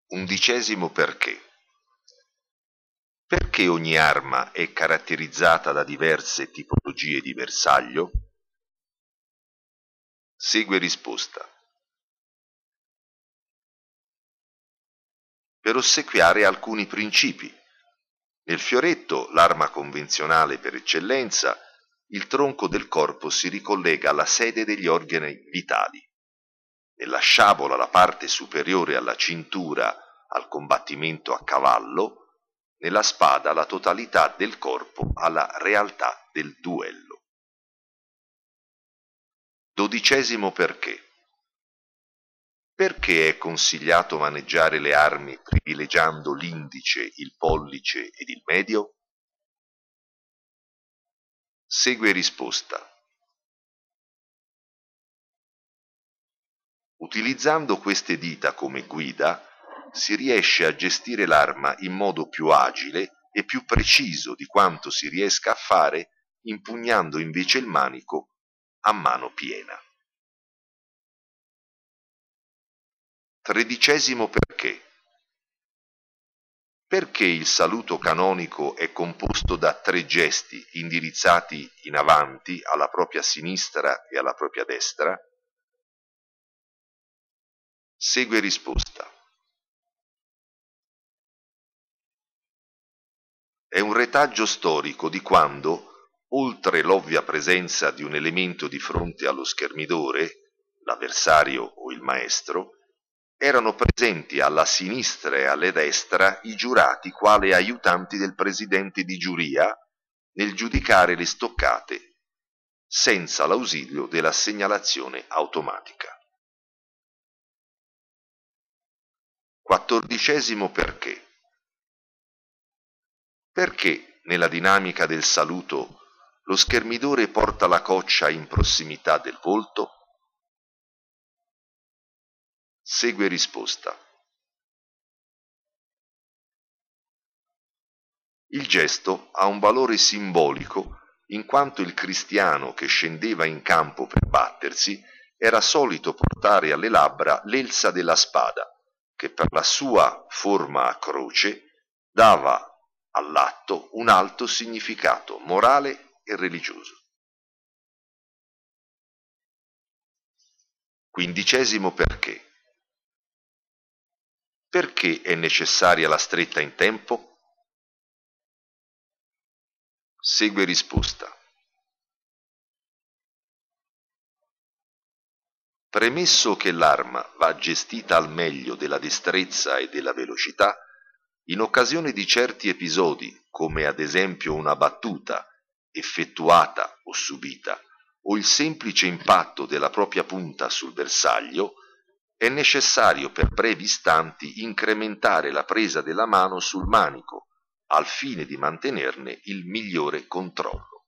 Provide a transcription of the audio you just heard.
11° perché. Perché ogni arma è caratterizzata da diverse tipologie di bersaglio? Segue risposta. Per ossequiare alcuni principi. Nel fioretto, l'arma convenzionale per eccellenza, il tronco del corpo si ricollega alla sede degli organi vitali. Nella sciabola, la parte superiore alla cintura, al combattimento a cavallo, nella spada la totalità del corpo alla realtà del duello. 12° perché. Perché è consigliato maneggiare le armi privilegiando l'indice, il pollice ed il medio? Segue risposta. Utilizzando queste dita come guida, si riesce a gestire l'arma in modo più agile e più preciso di quanto si riesca a fare impugnando invece il manico a mano piena. 13° perché. Perché il saluto canonico è composto da 3 gesti indirizzati in avanti alla propria sinistra e alla propria destra? Segue risposta. È un retaggio storico di quando, oltre l'ovvia presenza di un elemento di fronte allo schermidore, l'avversario o il maestro, erano presenti alla sinistra e alla destra i giurati quale aiutanti del presidente di giuria nel giudicare le stoccate senza l'ausilio della segnalazione automatica. 14° perché. Perché nella dinamica del saluto lo schermidore porta la coccia in prossimità del volto? Segue risposta. Il gesto ha un valore simbolico in quanto il cristiano che scendeva in campo per battersi era solito portare alle labbra l'elsa della spada, che per la sua forma a croce dava all'atto un alto significato morale e religioso. 15° perché. Perché è necessaria la stretta in tempo? Segue risposta. Premesso che l'arma va gestita al meglio della destrezza e della velocità, in occasione di certi episodi, come ad esempio una battuta effettuata o subita, o il semplice impatto della propria punta sul bersaglio, è necessario per brevi istanti incrementare la presa della mano sul manico, al fine di mantenerne il migliore controllo.